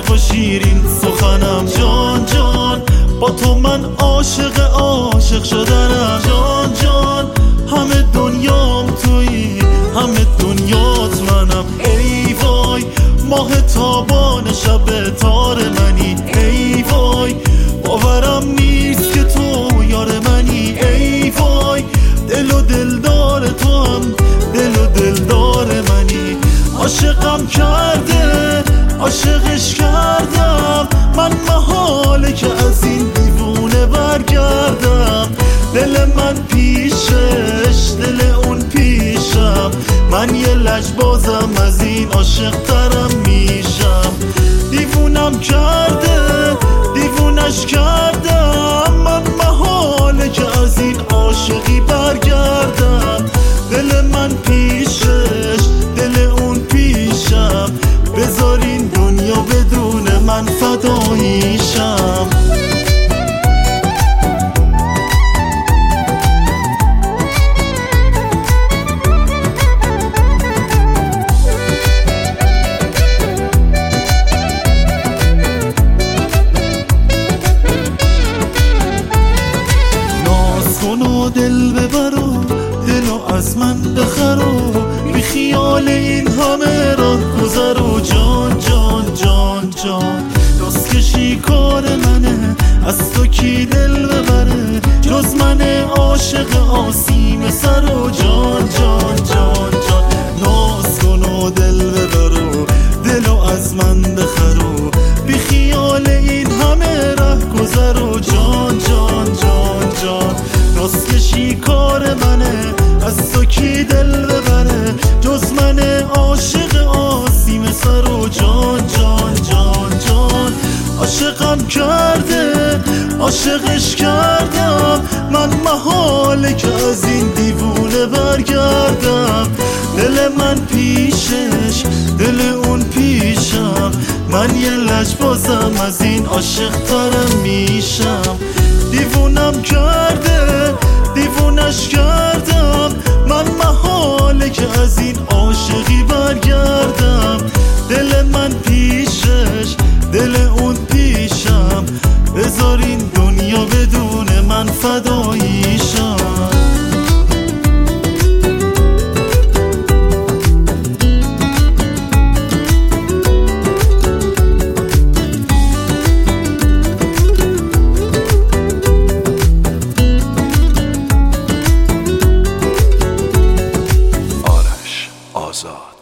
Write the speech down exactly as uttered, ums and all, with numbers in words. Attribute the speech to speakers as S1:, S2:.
S1: صاف و شیرین سخنم. جان جان با تو من عاشق عاشق شدنم. جان جان همه دنیام تویی، همه دنیات منم. ای وای ماه تابان شب تار منی. ای وای باورم نیست که تو یار منی. ای وای دل و دلدار تو هم دل و دلدار منی. عاشقم کرده عاشقش کردم من، محاله که از این دیوونه برگردم. دل من پیشش دل اون پیشم، من یه لجبازم از این عاشق ترم میشم. دیوونم کرده دیوونش کردم من، محاله که از این عاشقی برگردم. دل من پیشش دل اون پیشم، بذار این دنیا بدون من فداییشم. ناز کن و دل ببر و دلو از من بخر و بی خیال این همه راه گذر و جان جان جان جان دست کشی کار منه، از تو کی دل ببره جز من عاشق آسیم سر و جان جان جان جان. ناز کن و دل ببر و دلو از من بخر و بی خیال این همه راه گذر و جان جان جان جان دست کشی کار منه، از تو کی دل ببره جز من عاشق آسیم سر و جان جان جان جان. عاشقم کرده عاشقش کردم من، محاله که از این دیوونه برگردم. دل من پیشش دل اون پیشم، من یه لجبازم از این عاشق ترم میشم. دیوونم کرده دیوونش کردم من، محاله که از این عاشقی برگردم. دل من پیشش دل اون پیشم، بذار این دنیا بدون من فداییشم.
S2: آزاد.